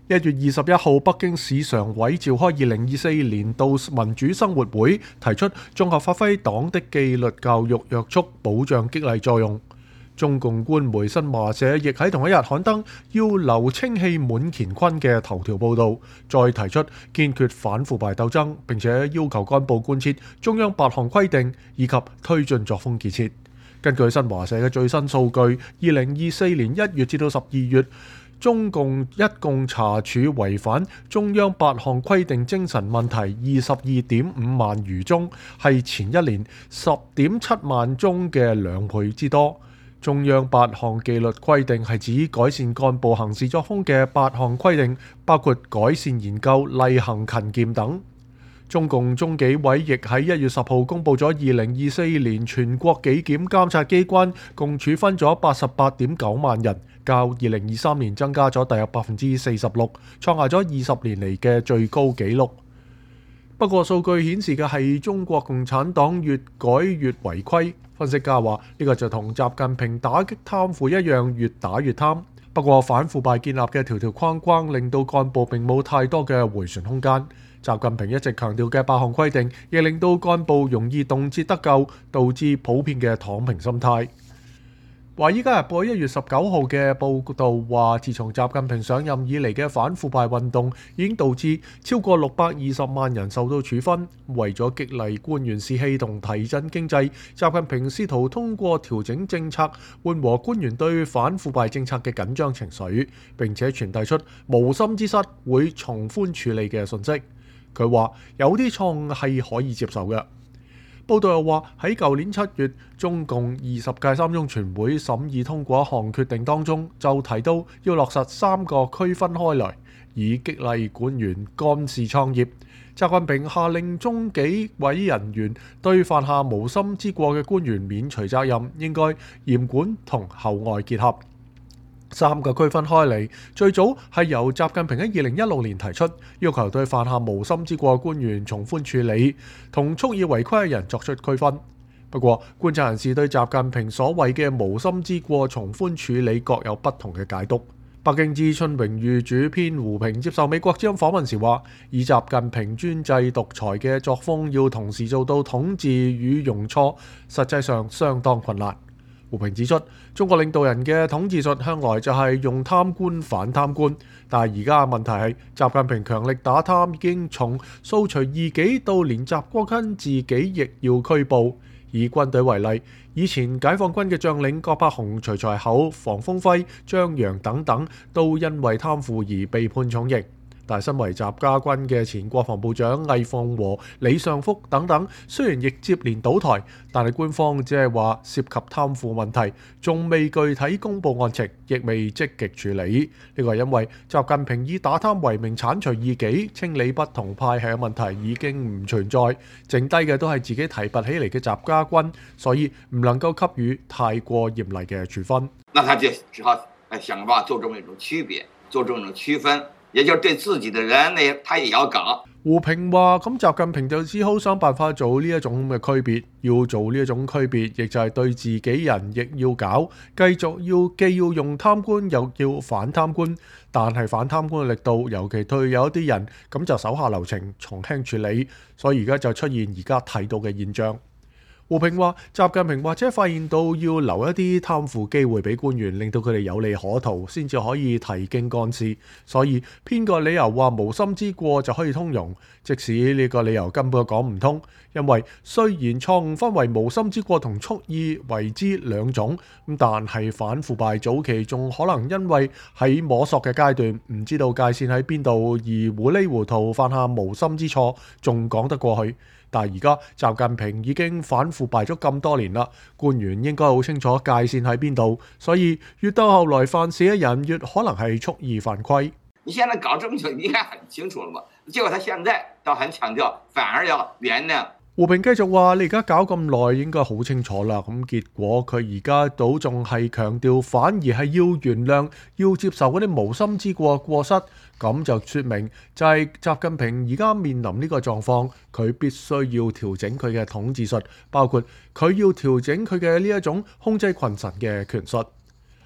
1月21號，北京市常委召開2024年度民主生活會，提出綜合發揮黨的紀律教育約束保障激勵作用。中共官媒新華社亦喺同一日刊登要留清氣滿乾坤嘅頭條報導，再提出堅決反腐敗鬥爭，並且要求幹部貫徹中央8項規定以及推進作風建設。根據新華社嘅最新數據，2024年1月至到12月，中共一共查處違反中央8項規定精神問題22.5萬餘宗，係前一年10.7萬宗嘅2倍之多。中央8項紀律規定係指改善幹部行事作風嘅8項規定，包括改善研究、厲行勤儉等。中共中紀委亦喺1月10號公佈咗2024年全國紀檢監察機關共處分咗88.9萬人，較2023年增加咗大約46%，創下咗20年嚟嘅最高紀錄。不過數據顯示嘅係中國共產黨越改越違規。分析家話呢個就同習近平打擊貪腐一樣，越打越貪。不過反腐敗建立嘅條條框框令到幹部並冇太多嘅迴旋空間。習近平一直強調嘅8項規定，亦令到幹部容易動輒得咎，導致普遍嘅躺平心態。華爾街日報1月19號嘅報導話，自從習近平上任以嚟嘅反腐敗運動已經導致超過620萬人受到處分。為咗激勵官員士氣同提振經濟，習近平試圖通過調整政策緩和官員對反腐敗政策嘅緊張情緒，並且傳遞出無心之失會從寬處理嘅訊息。佢話有啲錯誤係可以接受嘅。報道又話喺舊年7月，中共20屆3中全會審議通過一項決定當中，就提到要落實3個區分開來，以激勵官員幹事創業。習近平下令中紀委人員對犯下無心之過嘅官員免除責任，應該嚴管同校外結合。3個區分開嚟，最早係由習近平喺2016年提出，要求對犯下無心之過嘅官員從寬處理，同蓄意違規嘅人作出區分。不過，觀察人士對習近平所謂嘅無心之過從寬處理各有不同嘅解讀。北京之春榮譽主編胡平接受美國之音訪問時話，以習近平專制獨裁嘅作風，要同時做到統治與容錯，實際上相當困難。胡平指出，中國領導人嘅統治術向來就係用貪官反貪官，但係而家問題係習近平強力打貪已經從掃除異己到連習國親自己亦要拘捕。以軍隊為例，以前解放軍嘅將領葛柏雄、徐才厚、房峰輝、張楊等等都因為貪腐而被判重刑。但係身為習家軍嘅前國防部長魏鳳和、李尚福等等，雖然亦接連倒台，但係官方只係話涉及貪腐問題，仲未具體公佈案情，亦未積極處理。呢個係因為習近平以打貪為名剷除異己、清理不同派系嘅問題已經唔存在，剩低嘅都係自己提拔起嚟嘅習家軍，所以唔能夠給予太過嚴厲嘅處分。 那他就只好想辦法做這麼一種區別，做這種區分。也就是對自己的人呢，他也要搞。 胡平話：咁習近平就只好想辦法做呢一種嘅區別，要做呢一種區別，亦就係對自己人亦要搞，繼續既要用貪官，又要反貪官。但係反貪官嘅力度，尤其對有一啲人，咁就手下留情，從輕處理。所以而家就出現而家睇到嘅現象。胡平話：習近平或者發現到要留一啲貪腐機會俾官員，令到佢哋有利可圖，先至可以提荊幹事。所以編個理由話無心之過就可以通融，即使呢個理由根本講唔通。因為雖然錯誤分為無心之過同蓄意為之兩種，咁但係反腐敗早期仲可能因為喺摸索嘅階段，唔知道界線喺邊度而糊裡糊塗犯下無心之錯，仲講得過去。但係而家習近平已經反腐敗咗咁多年啦，官員應該好清楚界線喺邊度，所以越到後來犯事嘅人越可能係蓄意犯規。 你現在搞這麼久，你應該很清楚了嘛？結果他現在倒很強調，反而要原諒。 胡平繼續話：你而家搞咁耐，應該好清楚啦。咁結果佢而家都仲係強調，反而係要原諒，要接受嗰啲無心之過失。咁就說明就係習近平而家面臨呢個狀況，佢必須要調整佢嘅統治術，包括佢要調整佢嘅呢一種控制群臣嘅權術。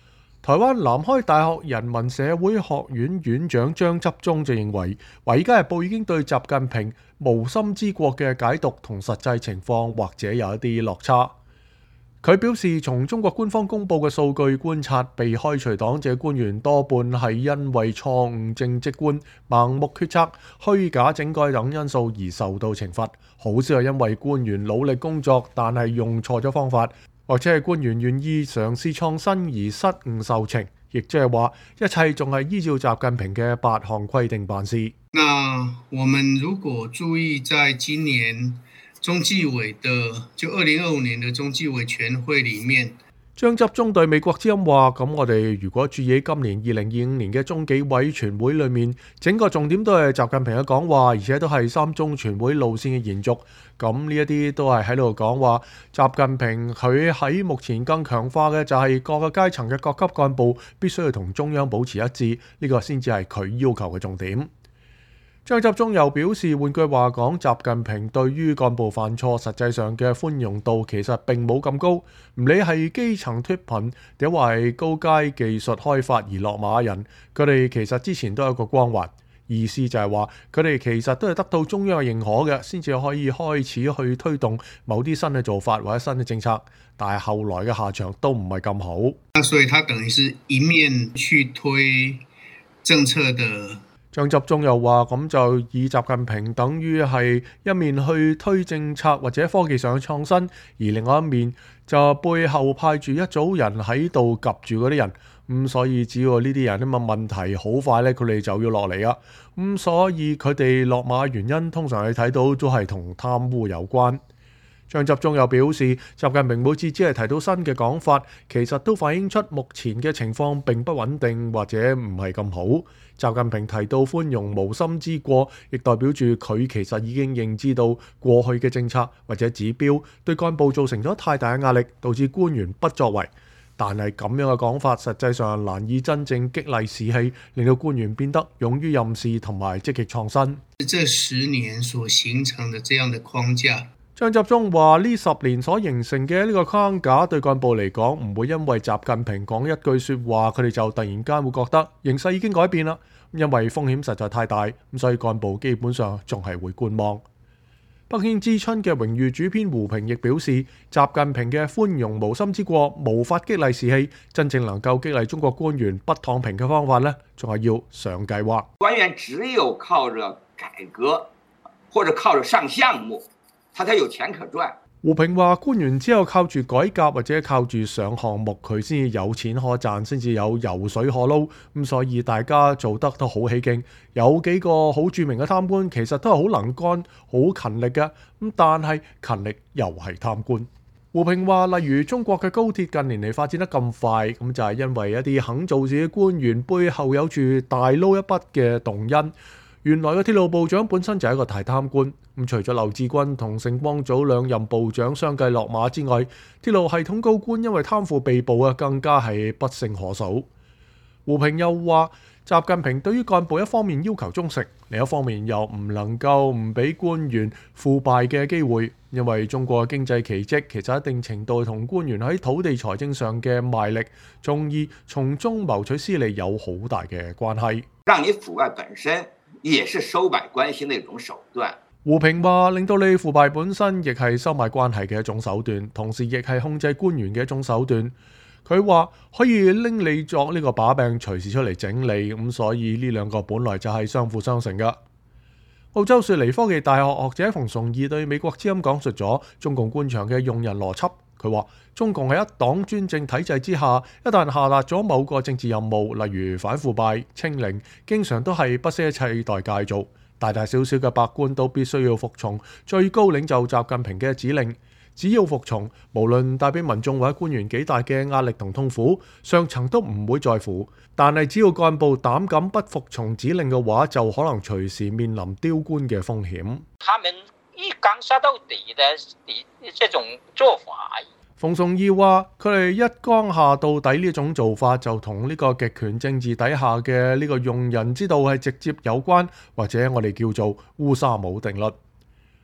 台灣南開大學人文社會學院院長張執中就認為，《華爾街日報》已經對習近平無心之過嘅解讀同實際情況或者有一啲落差。佢表示，從中國官方公佈嘅數據觀察，被開除黨籍官員多半係因為錯誤政績觀、盲目決策、虛假整改等因素而受到懲罰，好少係因為官員努力工作但係用錯咗方法，或者係官員願意嘗試創新而失誤受懲，亦即係話一切仲係依照習近平嘅8項規定辦事。 那我們如果注意在今年中紀委的就2025年的中紀委全會裡面， 張執中對美國之音話：咁我哋如果注意今年2025年嘅中紀委全會裏面，整個重點都係習近平嘅講話，而且都係三中全會路線嘅延續。咁呢一啲都係喺度講話，習近平佢喺目前更強化嘅就係各個階層嘅各級幹部必須要同中央保持一致，呢個先至係佢要求嘅重點。張執中又表示，換句話講，習近平對於幹部犯錯實際上嘅寬容度其實並冇咁高，唔理係基層脫貧，定話係高階技術開發而落馬人，佢哋其實之前都有一個光環，意思就係話佢哋其實都係得到中央嘅認可嘅，先至可以開始去推動某啲新嘅做法或者新嘅政策，但係後來嘅下場都唔係咁好。 所以他等於是一面去推政策的。 張執中又話：咁就以習近平等於係一面去推政策或者科技上嘅創新，而另外一面就背後派住一組人喺度及住嗰啲人。所以只要呢啲人問題好快咧，佢哋就要落嚟啊。所以佢哋落馬原因通常你睇到都係同貪污有關。張執中又表示，習近平每次只係提到新嘅講法，其實都反映出目前嘅情況並不穩定或者唔係咁好。習近平提到寬容無心之過，亦代表住佢其實已經認知到過去嘅政策或者指標對幹部造成咗太大嘅壓力，導致官員不作為。但係咁樣嘅講法，實際上難以真正激勵士氣，令到官員變得勇於任事同埋積極創新。 這10年所形成的這樣的框架。 張執中話：呢10年所形成嘅呢個框架對幹部嚟講，唔會因為習近平講一句説話，佢哋就突然間會覺得形勢已經改變啦。因為風險實在太大，所以幹部基本上仲係會觀望。北京之春嘅榮譽主編胡平亦表示，習近平嘅寬容無心之過無法激勵士氣，真正能夠激勵中國官員不躺平嘅方法呢，仲係要上計劃。 官員只有靠着改革或者靠着上項目，他才有錢可賺。 胡平話：官員只有靠住改革或者靠住上項目，佢先至有錢可賺，先至有油水可撈。所以大家做得都好起勁。有幾個好著名嘅貪官，其實都係好能幹、好勤力嘅。但係勤力又係貪官。胡平話：例如中國嘅高鐵近年嚟發展得咁快，就係因為一啲肯做事嘅官員背後有住大撈一筆嘅動因。原來嘅鐵路部長本身就係一個大貪官，除咗劉志軍同盛光祖兩任部長相繼落馬之外，鐵路系統高官因為貪腐被捕啊，更加係不勝可數。胡平又話：習近平對於幹部一方面要求忠誠，另一方面又唔能夠唔俾官員腐敗嘅機會，因為中國嘅經濟奇蹟其實一定程度同官員喺土地財政上嘅賣力，從而從中謀取私利有好大嘅關係。 讓你腐敗本身也是收買關係的一種手段。 胡平話：令到你腐敗本身亦係收買關係嘅一種手段，同時亦係控制官員嘅一種手段。佢話可以拎你作呢個把柄，隨時出嚟整理，所以呢兩個本來就係相輔相成嘅。澳洲雪梨科技大學學者馮崇義對美國之音講述咗中共官場嘅用人邏輯。佢話：中共喺一黨專政體制之下，一旦下達咗某個政治任務，例如反腐敗、清零，經常都係不惜一切代價做，大大小小嘅百官都必須要服從最高領袖習近平嘅指令。只要服從，無論帶俾民眾或者官員幾大嘅壓力同痛苦，上層都唔會在乎。但係只要幹部膽敢不服從指令嘅話，就可能隨時面臨丟官嘅風險。 他們一竿殺到底的這種做法。 馮崇義話：佢哋一竿下到底呢種做法，就同呢個極權政治底下嘅呢個用人之道係直接有關，或者我哋叫做烏紗帽定律。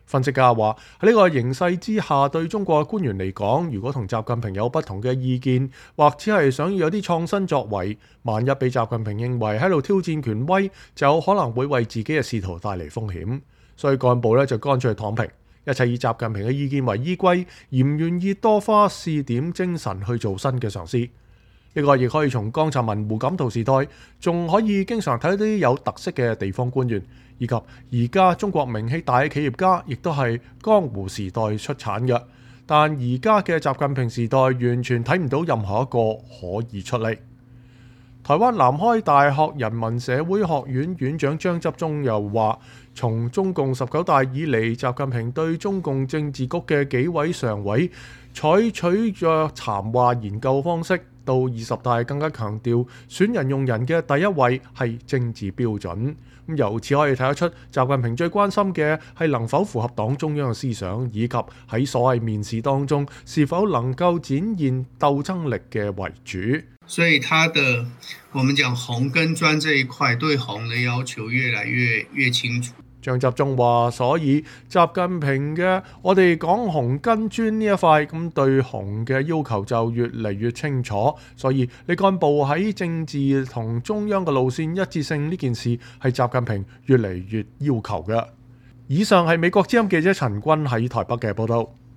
分析家話喺呢個形勢之下，對中國官員嚟講，如果同習近平有不同嘅意見，或者係想要有啲創新作為，萬一被習近平認為喺度挑戰權威，就可能會為自己嘅仕途帶嚟風險。所以幹部咧就乾脆躺平，一切以習近平嘅意見為依歸，而唔願意多花試點精神去做新嘅嘗試。呢個亦可以從江澤民、胡錦濤時代，仲可以經常睇到啲有特色嘅地方官員，以及而家中國名氣大嘅企業家，亦都係江湖時代出產嘅。但而家嘅習近平時代，完全睇唔到任何一個可以出嚟。台灣南開大學人民社會學院院長張執中又話，從中共19大以嚟，習近平對中共政治局嘅幾位常委採取咗談話研究方式，到20大更加強調選人用人嘅第一位係政治標準。由此可以睇得出，習近平最關心嘅係能否符合黨中央嘅思想，以及喺所謂面試當中是否能夠展現鬥爭力嘅為主。 所以他的我們講紅跟專這一塊，對紅的要求越來越清楚。 張執中話，所以習近平嘅我哋講紅跟專呢一塊，咁對紅嘅要求就越嚟越清楚。所以你幹部喺政治同中央嘅路線一致性呢件事，係習近平越嚟越要求嘅。以上係美國之音記者陳君喺台北嘅報道。